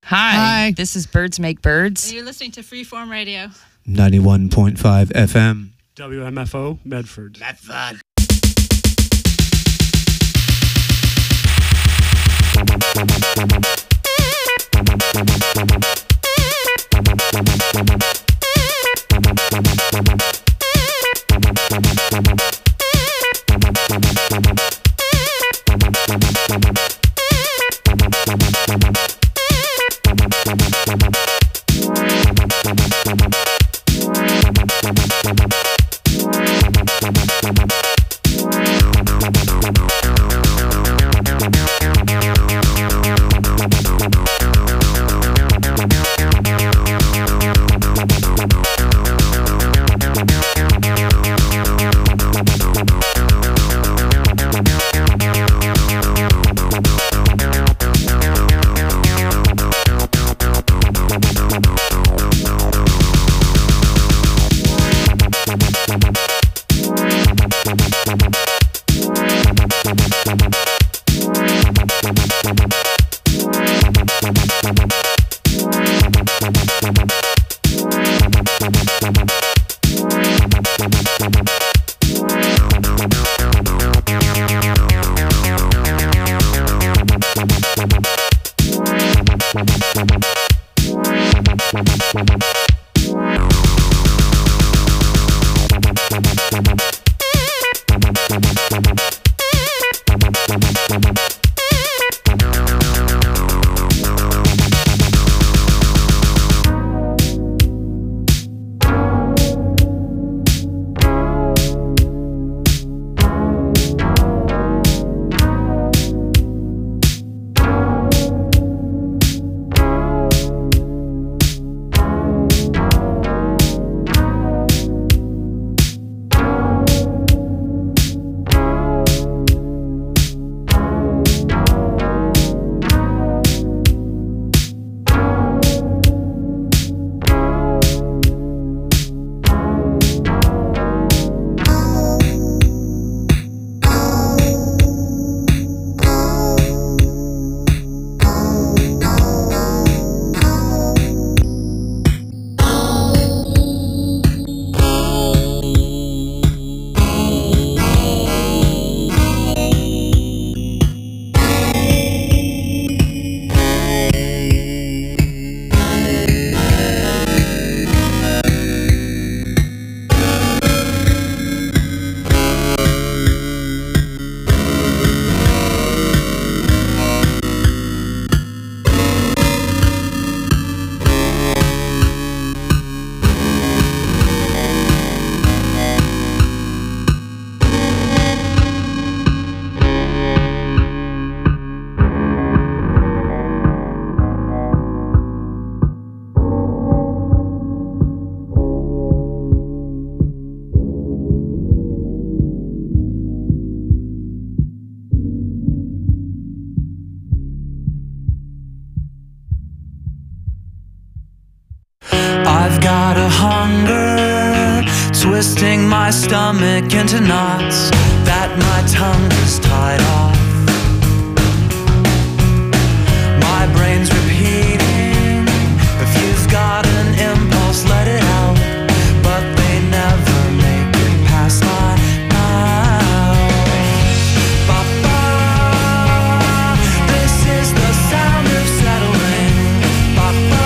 Hi. This is Birds Make Birds. And you're listening to Freeform Radio. 91.5 FM. WMFO, Medford. Medford. I've got a hunger, twisting my stomach into knots that my tongue is tied off. My brain's repeating, if you've got an impulse, let it out. But they never make it past my mouth. Ba-ba, this is the sound of settling. Ba-ba.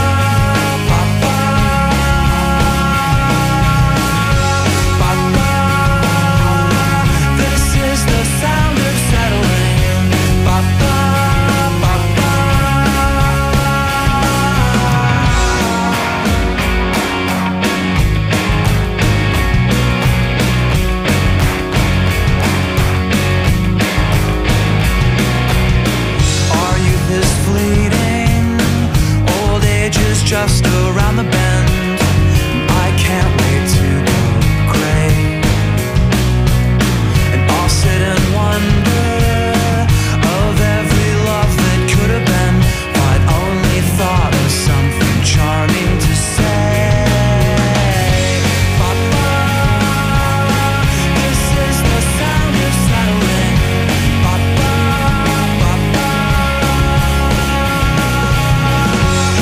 Just around the bend, I can't wait to go gray. And I'll sit and wonder of every love that could have been, if I'd only thought of something charming to say. Ba-ba, this is the sound of settling. Ba-ba, ba-ba.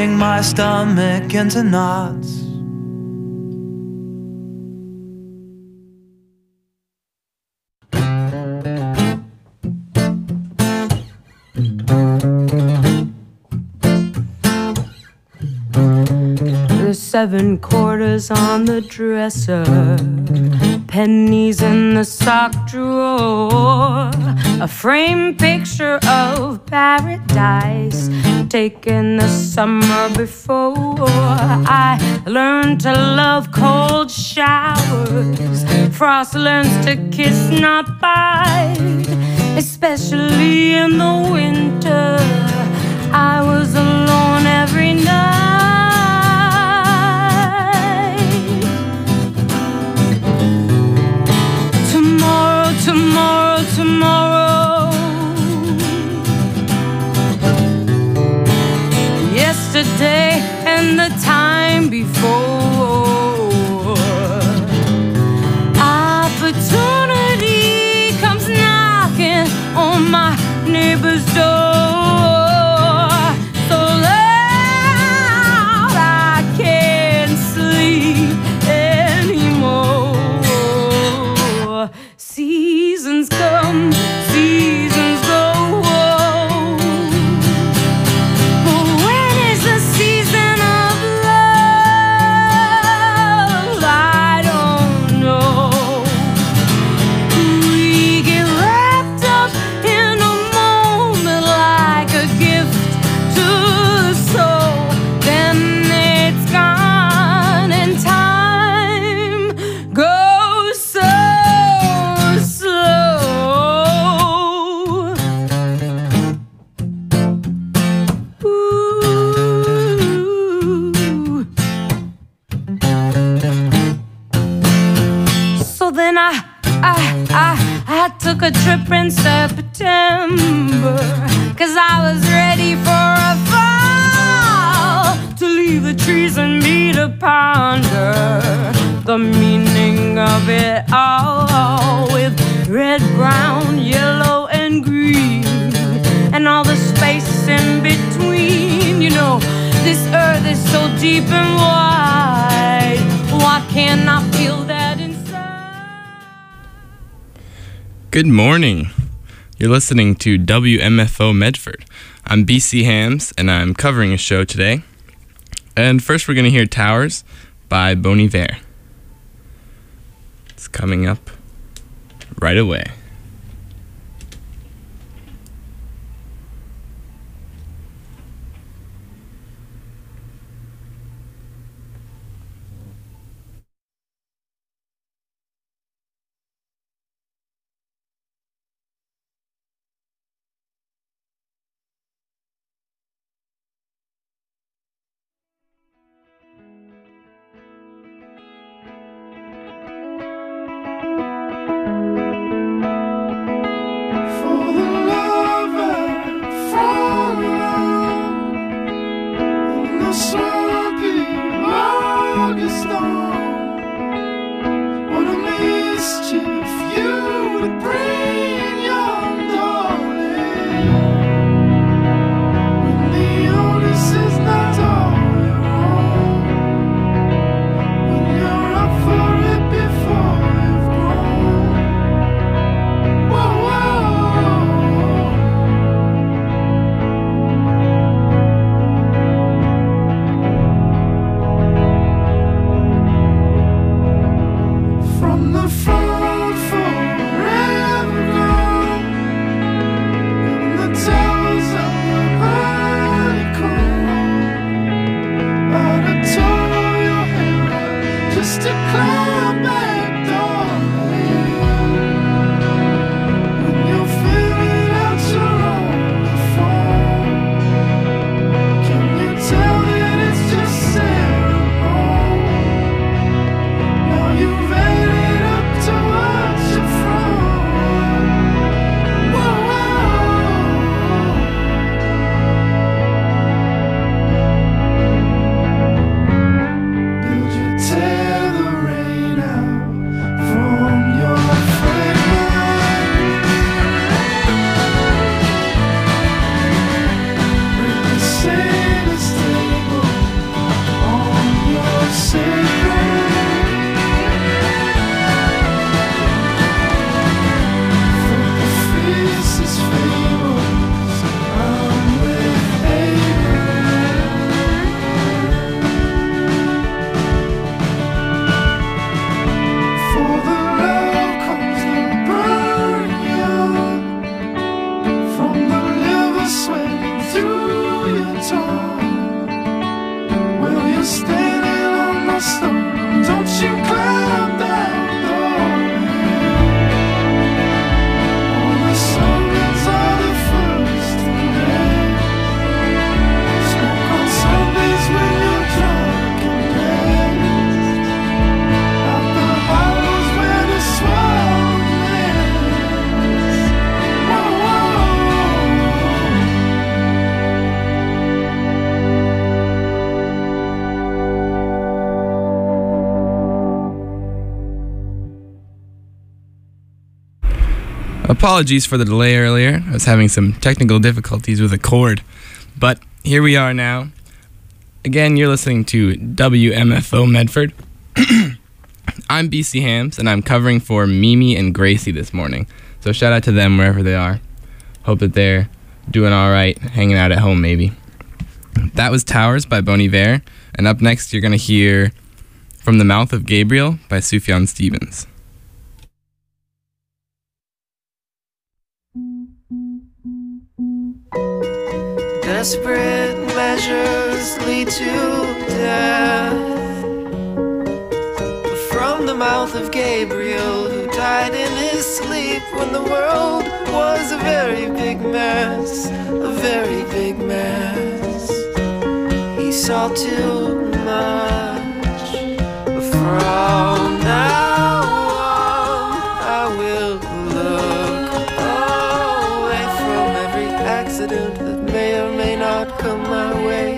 turning my stomach into knots. There's 7 quarters on the dresser, pennies in the sock drawer, a framed picture of paradise taken the summer before. I learned to love cold showers. Frost learns to kiss, not bite, especially in the winter. I was alone every night. Tomorrow, tomorrow. Yesterday and the time before. Opportunity comes knocking on my neighbor's door. So loud I can't sleep anymore. Seasons come, seasons go. But when is the season of love? I don't know. We get wrapped up in a moment like a gift to the soul. Then it's gone and time goes so slow. Ooh. So then I took a trip in September, 'cause I was ready for a fall, to leave the trees and me to ponder the meaning of it all, with red, brown, yellow, and green, and all the space in between. You know, this earth is so deep and wide. Why can't I feel that inside? Good morning. You're listening to WMFO Medford. I'm BC Hams, and I'm covering a show today. And first we're going to hear Towers by Bon Iver. It's coming up right away. Apologies for the delay earlier. I was having some technical difficulties with a cord. But here we are now. Again, you're listening to WMFO Medford. I'm BC Hams, and I'm covering for Mimi and Gracie this morning. So shout out to them wherever they are. Hope that they're doing all right, hanging out at home maybe. That was Towers by Bon Iver. And up next, you're going to hear From the Mouth of Gabriel by Sufjan Stevens. Desperate measures lead to death. From the mouth of Gabriel, who died in his sleep when the world was a very big mess, a very big mess. He saw too much. From now on, I will look away from every accident that may or may not come my way.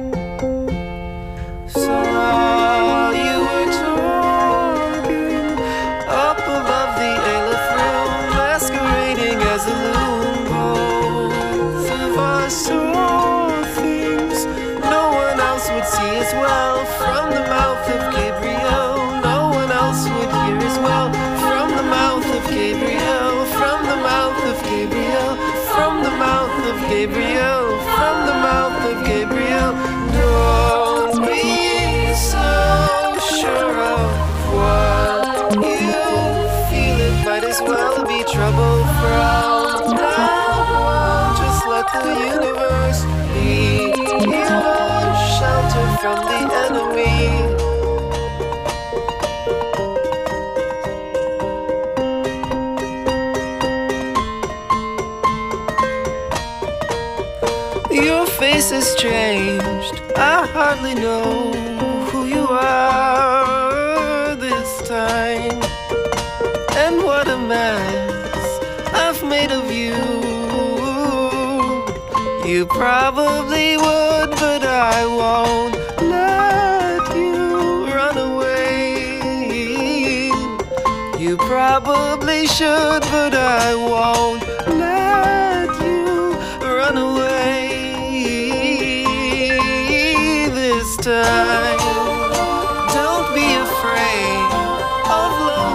Saw you were talking up above the Aleph room, masquerading as a loon. Both of us saw things no one else would see as well. From the mouth of Gabriel, no one else would hear as well. From the mouth of Gabriel, from the mouth of Gabriel, from the mouth of Gabriel, from the mouth of Gabriel. Don't be so sure of what you feel. It might as well be trouble from now on. Just let the universe be your shelter from the enemy. Your face has changed. I hardly know who you are this time. And what a mess I've made of you. You probably would, but I won't let you run away. You probably should, but I won't let you run away this time. Don't be afraid of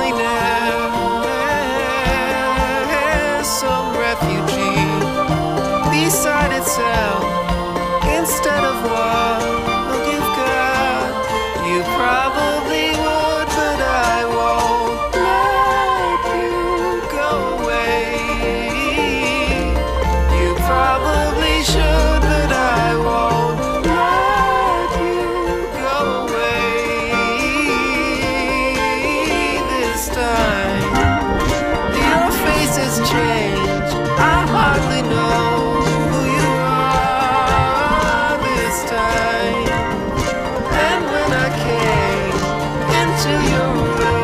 loneliness. Some refugee beside itself instead of what you've got. You probably would, but I won't let you go away. You probably should, but I won't let you go away this time. Your face has changed. I hardly know who you are this time. And when I came into your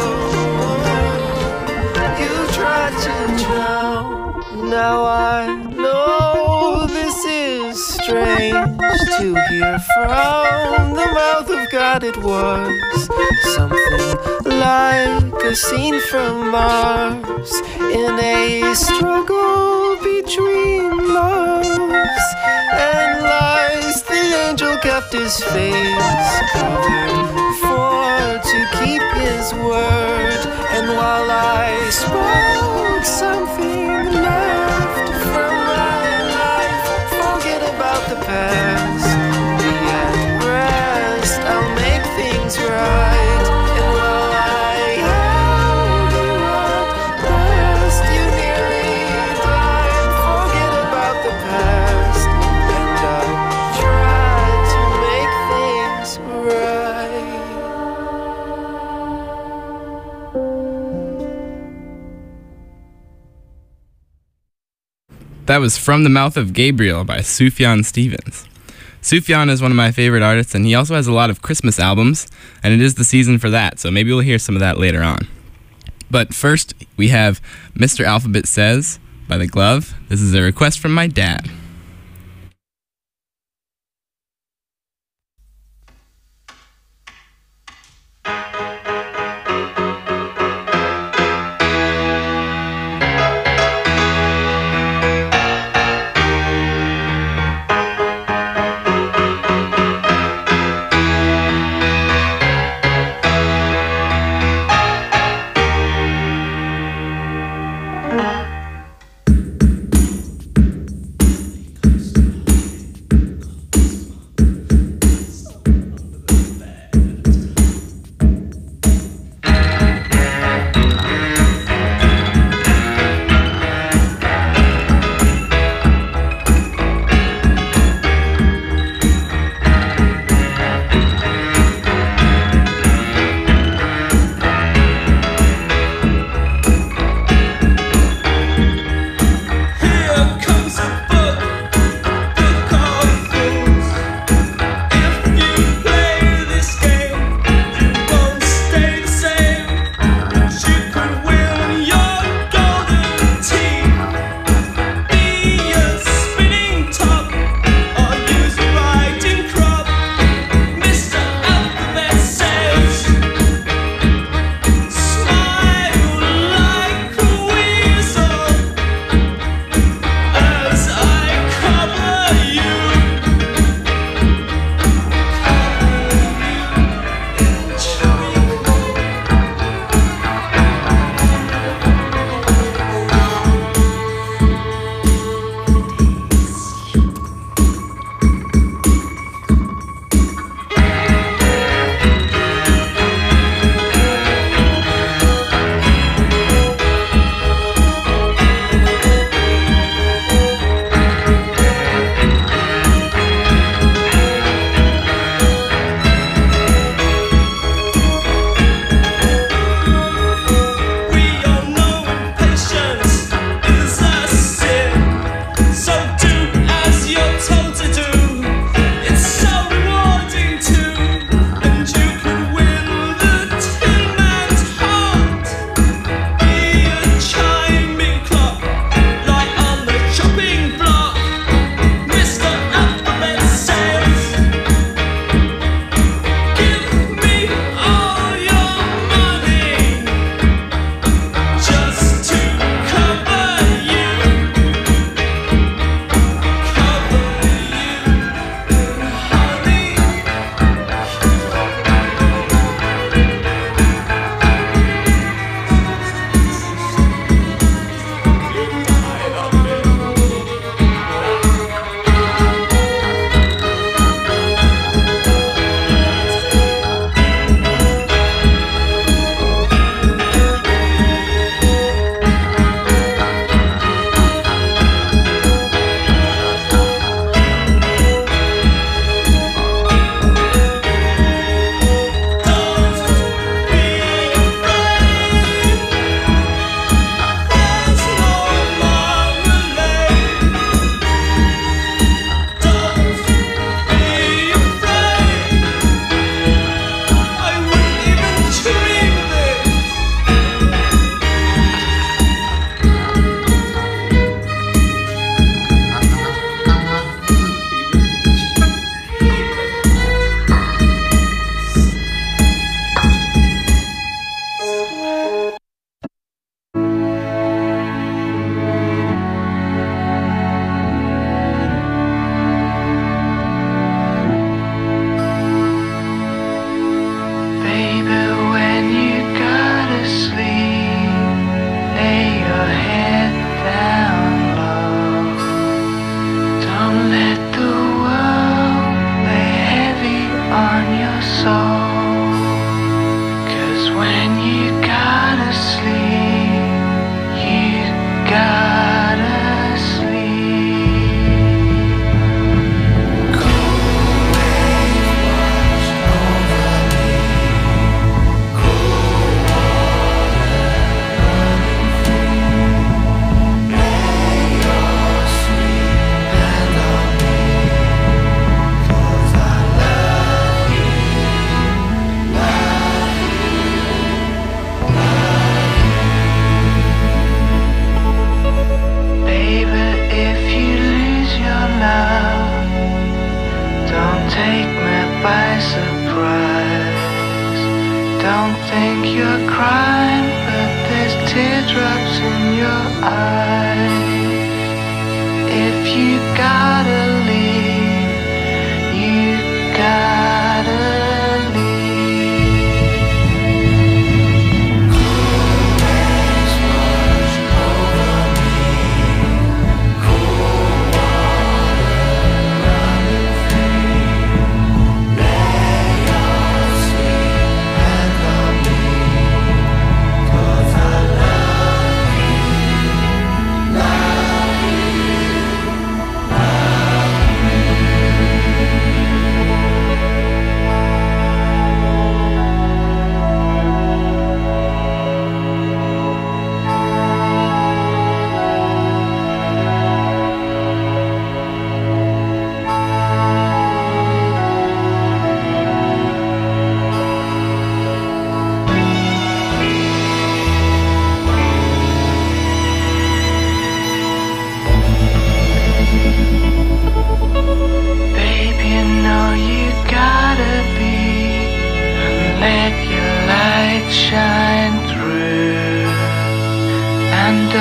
room, you tried to drown. Now I know this is strange to hear from the mouth of God. It was something like a scene from Mars in a struggle between loves and lies. The angel kept his face covered for to keep his word. And while I spoke, something left from my life. Forget about the past, be at rest. I'll make things right. And while I held you at rest, you nearly died. Forget about the past, and I'll try to make things right. That was From the Mouth of Gabriel by Sufjan Stevens. Sufjan is one of my favorite artists, and he also has a lot of Christmas albums, and it is the season for that, so maybe we'll hear some of that later on. But first, we have Mr. Alphabet Says by The Glove. This is a request from my dad.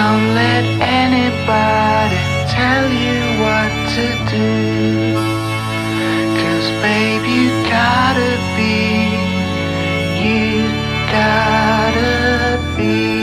Don't let anybody tell you what to do, 'cause babe, you gotta be, you gotta be.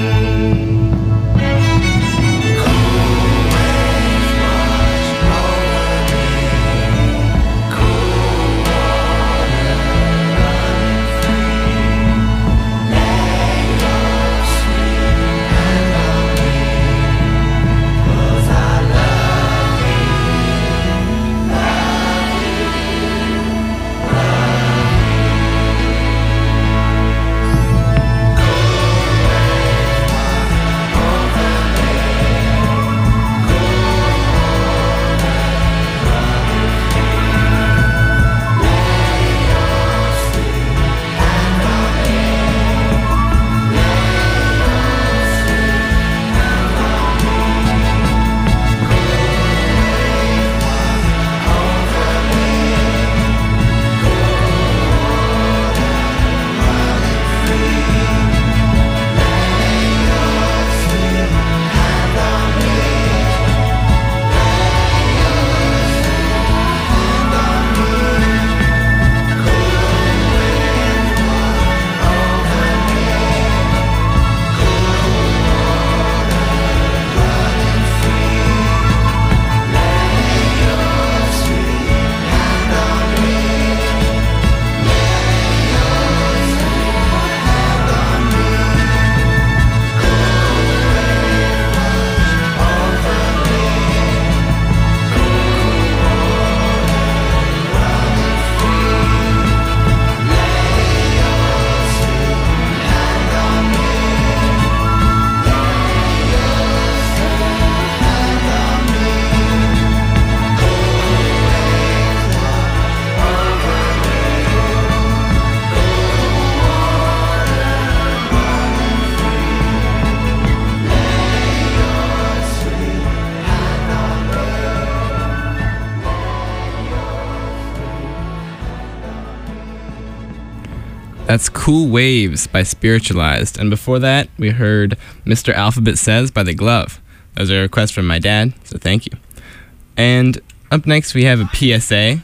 That's Cool Waves by Spiritualized. And before that, we heard Mr. Alphabet Says by The Glove. That was a request from my dad, so thank you. And up next, we have a PSA.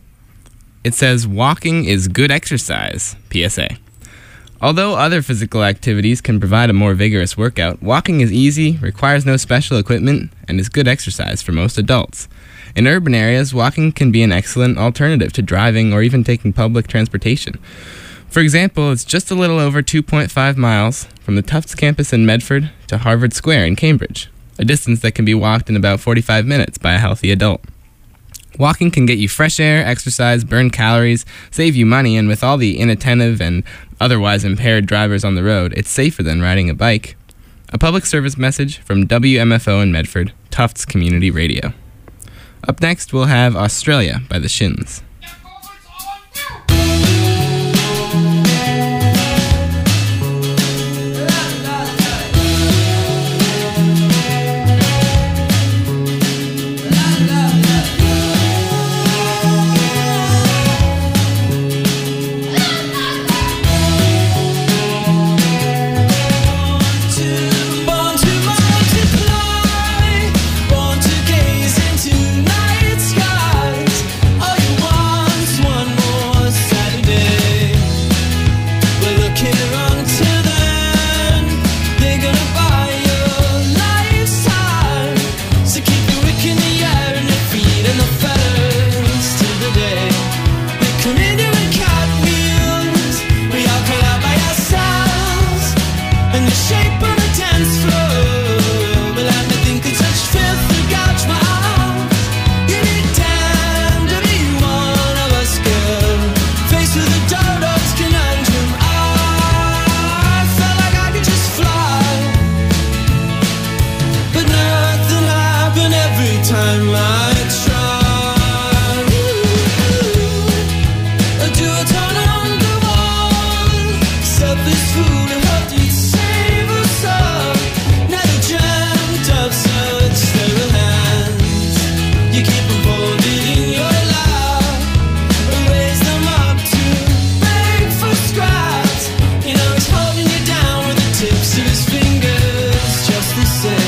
It says, walking is good exercise, PSA. Although other physical activities can provide a more vigorous workout, walking is easy, requires no special equipment, and is good exercise for most adults. In urban areas, walking can be an excellent alternative to driving or even taking public transportation. For example, it's just a little over 2.5 miles from the Tufts campus in Medford to Harvard Square in Cambridge, a distance that can be walked in about 45 minutes by a healthy adult. Walking can get you fresh air, exercise, burn calories, save you money, and with all the inattentive and otherwise impaired drivers on the road, it's safer than riding a bike. A public service message from WMFO in Medford, Tufts Community Radio. Up next, we'll have Australia by the Shins. Tips of his fingers, just the same.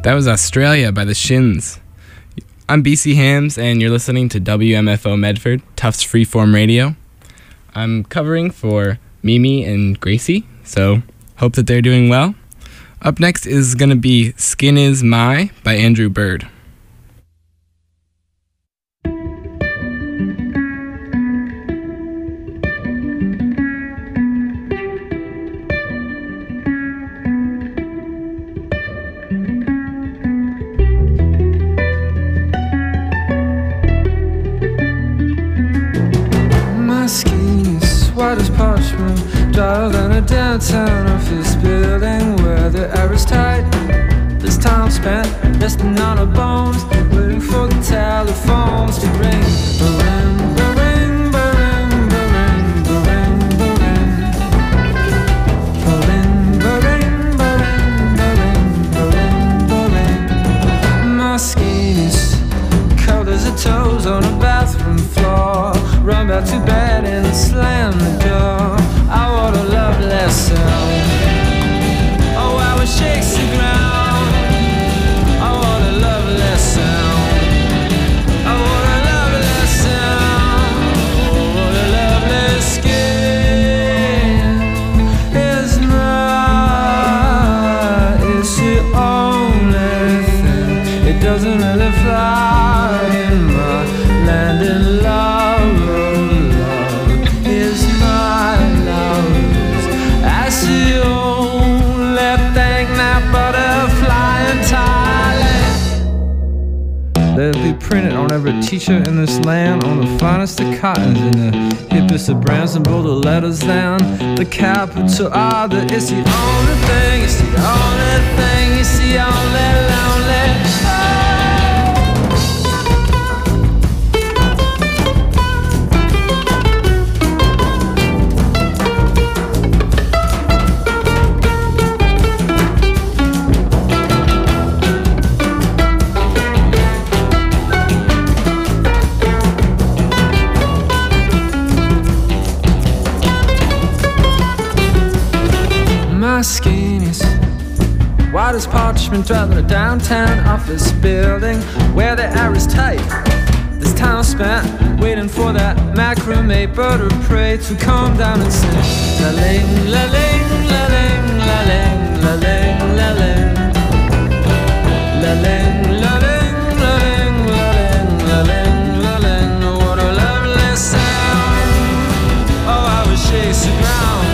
That was Australia by the Shins. I'm BC Hams, and you're listening to WMFO Medford, Tufts Freeform Radio. I'm covering for Mimi and Gracie, so hope that they're doing well. Up next is going to be Skin Is My by Andrew Bird. My skin is white as parchment, drier than a downtown office building where the air is tight. This time spent resting on our bones, waiting for the telephones to ring. Ba-ring, ba-ring, ba-ring, ba-ring, ba-ring, ba-ring. Ba-ring, ba-ring, ba-ring, ba-ring, ba-ring, ba-ring. My skin is cold as the toes on a bathroom floor. Run back to bed and slam the door. I want a love lesson. Oh, how it shakes the ground. I want a love lesson. I want a love lesson. Oh, what a lovely skin is mine. It's the only thing. It doesn't really fly in my land in love. They'll be printed on every t-shirt in this land, on the finest of cottons and the hippest of brands, and bold the letters down the capital R. That it's the only thing, it's the only thing, it's the only lonely. My skin is white as parchment, driving a downtown office building where the air is tight. This time spent waiting for that macrame bird of prey to come down and sing. La ling, la ling, la ling, la ling, la ling, la ling, la ling, la ling, la ling, la ling, la ling, la ling. Oh, what a lovely sound. Oh, how it shakes the ground.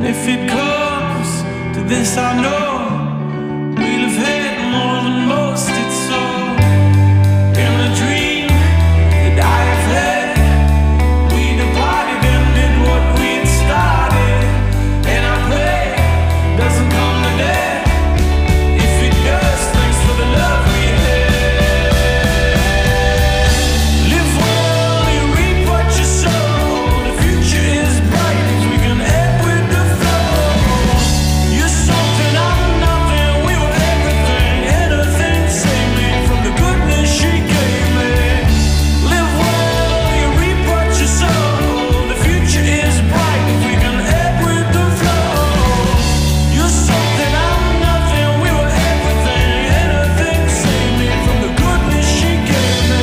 If it comes to this, I know we'll have had more than most. It's so in the dream that I have had. We departed and did what we'd started, and I pray it doesn't come to that. If it does, thanks for the love we had. Live well, you reap what you sow. The future is bright if we can ebb with the flow. You're something, I'm nothing. We were everything. Anything save me from the goodness she gave me. Live well, you reap what you sow. The future is bright if we can ebb with the flow. You're something, I'm nothing. We were everything. Anything save me from the goodness she gave me.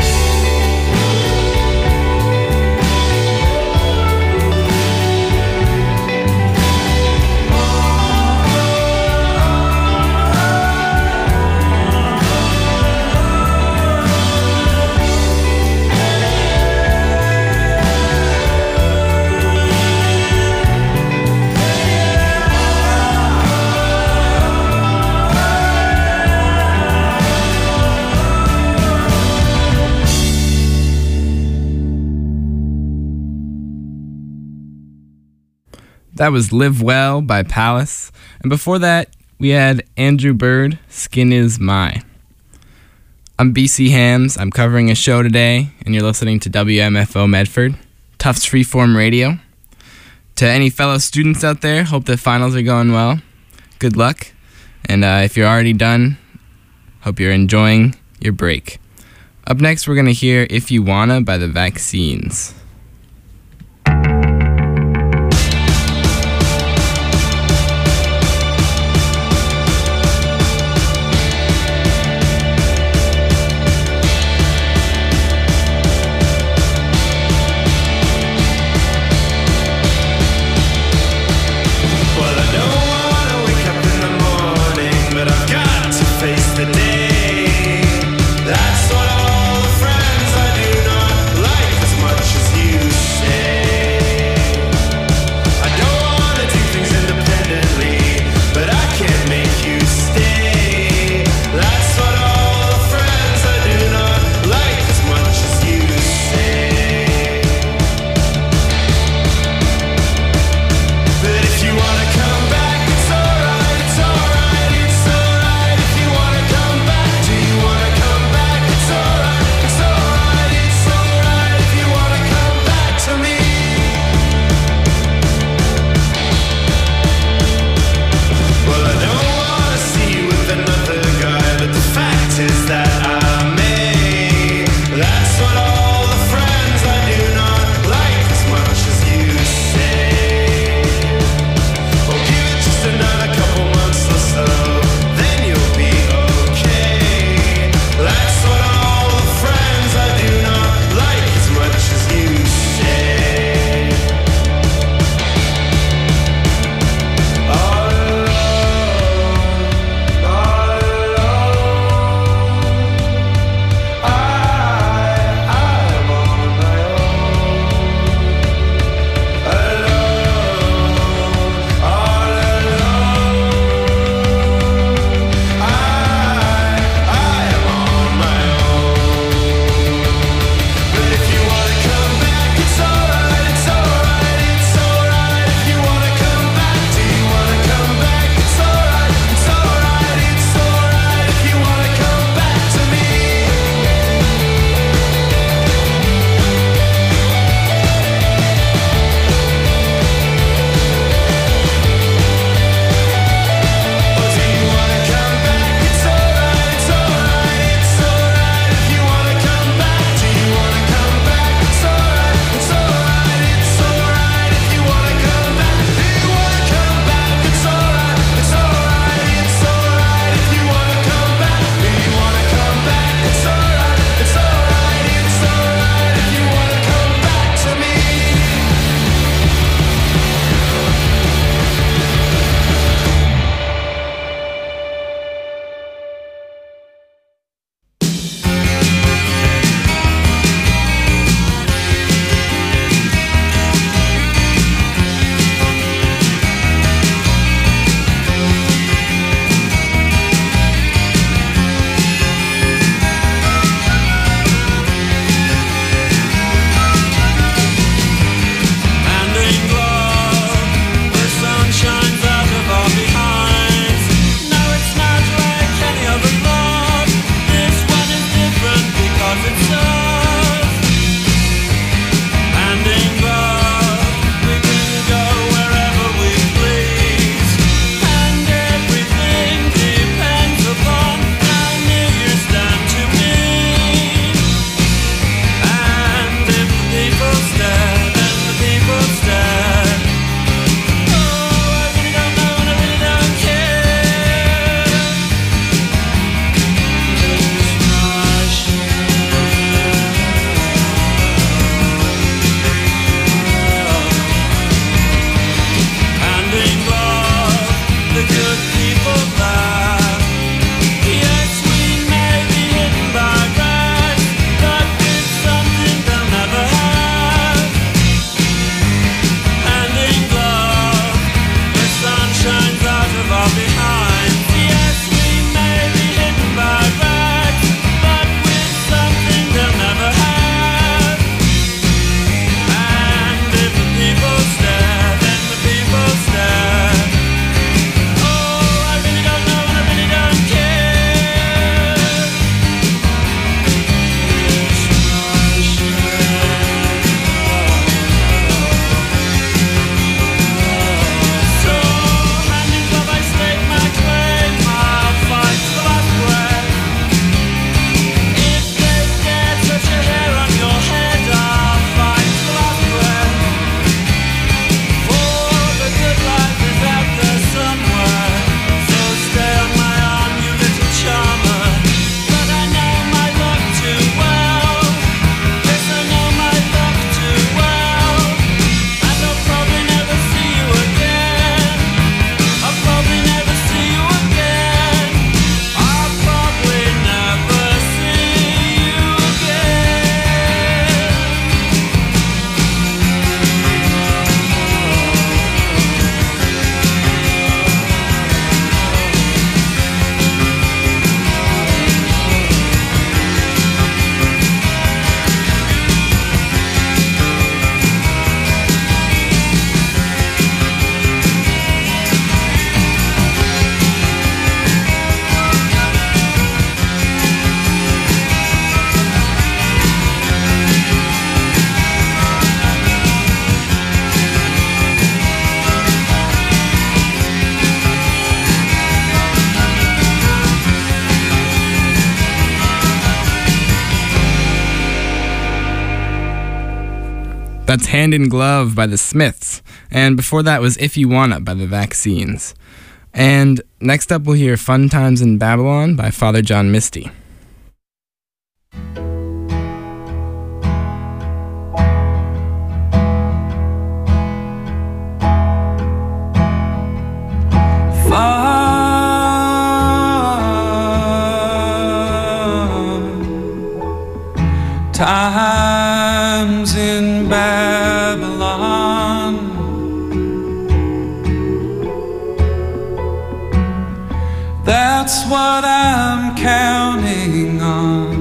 That was Live Well by Palace. And before that, we had Andrew Bird, Skin Is My. I'm BC Hams. I'm covering a show today, and you're listening to WMFO Medford, Tufts Freeform Radio. To any fellow students out there, hope the finals are going well. Good luck. And if you're already done, hope you're enjoying your break. Up next, we're going to hear If You Wanna by the Vaccines. Well, I don't wanna wake up in the morning, but I've got to face the day. That's what all the friends I do not like as much as That's Hand in Glove by the Smiths. And before that was If You Wanna by the Vaccines. And next up we'll hear Fun Times in Babylon by Father John Misty. Times in Babylon, that's what I'm counting on.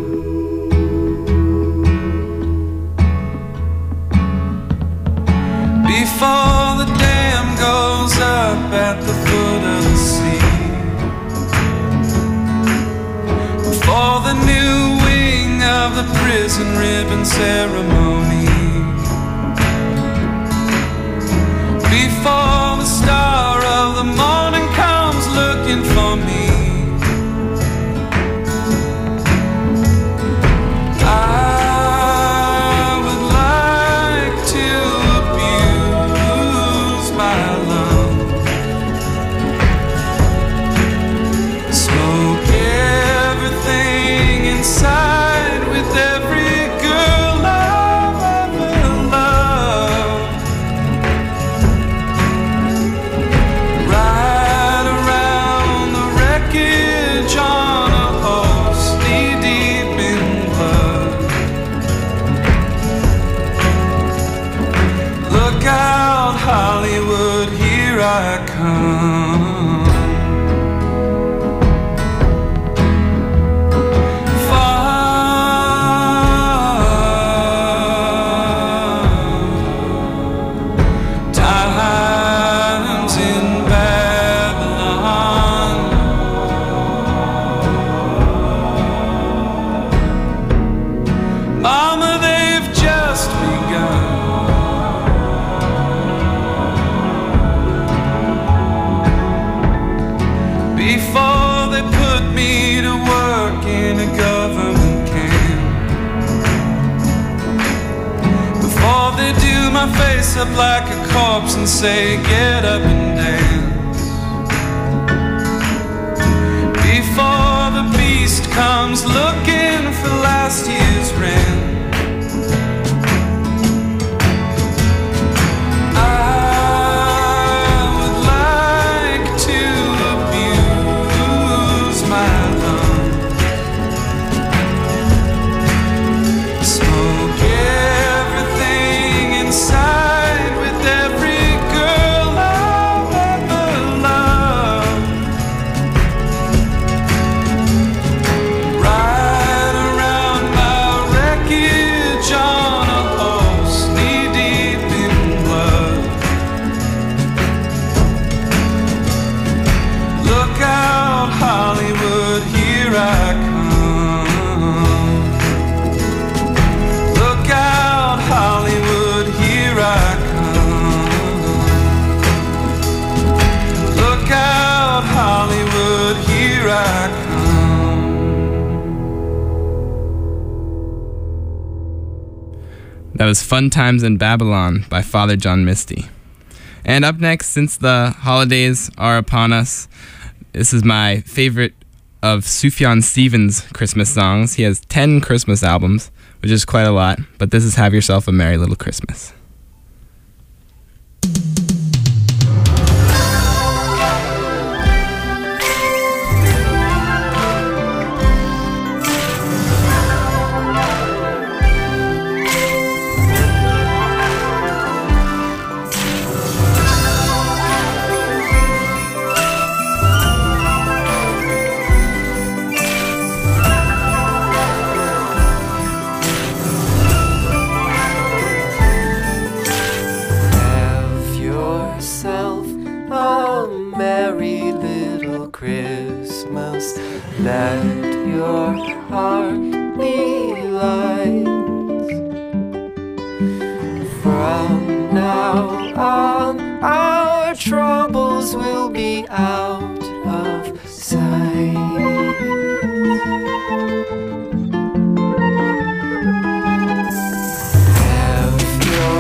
Before the dam goes up at the foot of the sea, before the new of the prison ribbon ceremony, before the star of the morning comes looking for me, I would like to abuse my love, smoke everything inside every girl I've ever loved, ride around the wreckage on a horse knee-deep in blood. Look out, Hollywood, here I come. Face up like a corpse and say get up and dance, before the beast comes looking for last year's rent. I would like to abuse my love, smoke everything inside with every girl I've ever loved, ride around my wreckage on a horse knee-deep in blood. Look out, Hollywood, here I come. Look out, Hollywood, here I come. Look out, Hollywood, here I come. That was Fun Times in Babylon by Father John Misty. And up next, since the holidays are upon us, this is my favorite of Sufjan Stevens' Christmas songs. He has 10 Christmas albums, which is quite a lot, but this is Have Yourself a Merry Little Christmas. Let your heart be light. From now on, our troubles will be out of sight. Have your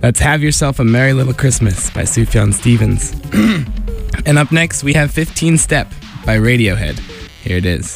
That's Have Yourself a Merry Little Christmas by Sufjan Stevens. And up next, we have 15 Step by Radiohead. Here it is.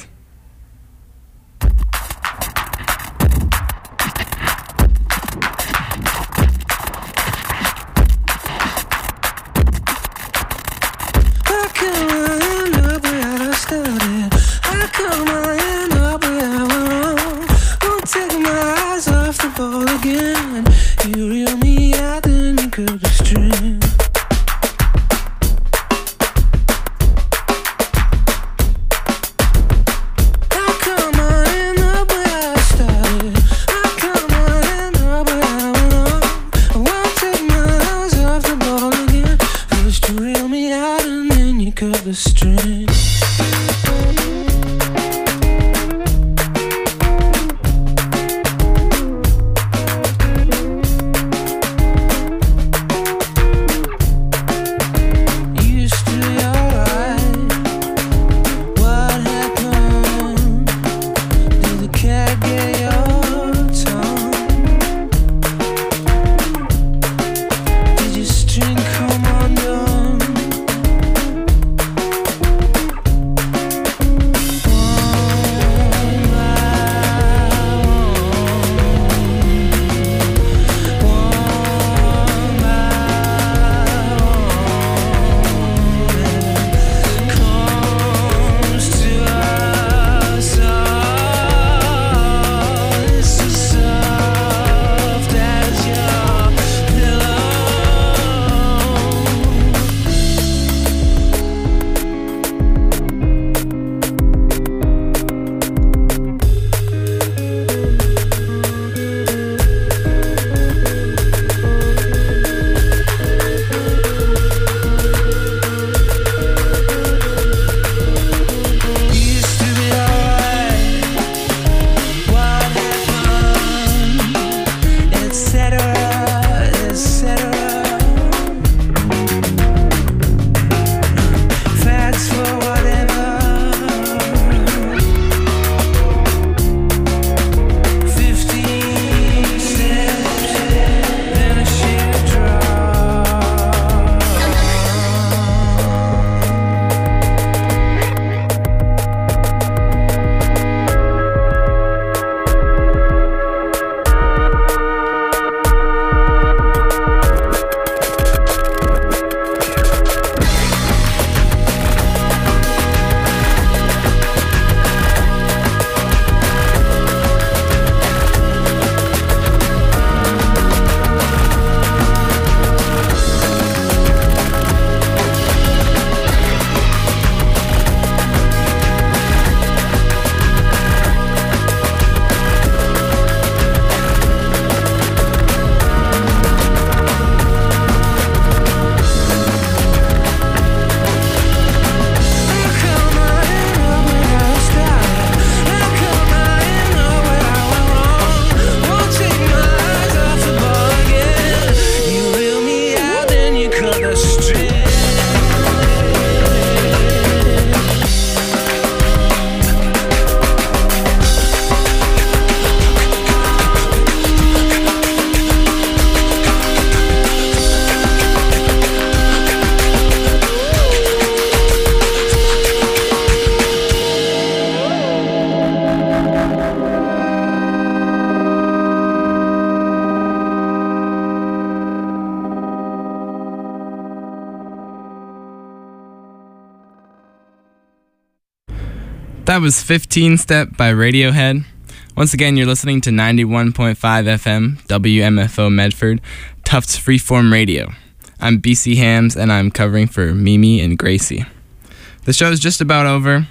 That was 15 Step by Radiohead. Once again, you're listening to 91.5 FM, WMFO Medford, Tufts Freeform Radio. I'm BC Hams, and I'm covering for Mimi and Gracie. The show is just about over,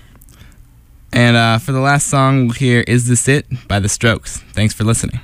and for the last song, we'll hear Is This It by The Strokes. Thanks for listening.